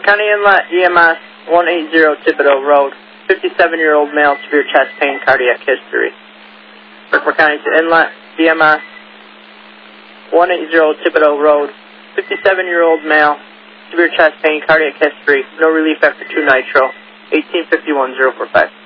County Inlet, EMS, 180 Thibodaux Road, 57-year-old male, severe chest pain, cardiac history. Brookmore County to Inlet, EMS, 180 Thibodaux Road, 57-year-old male, severe chest pain, cardiac history, no relief after 2 nitro, 1851-045.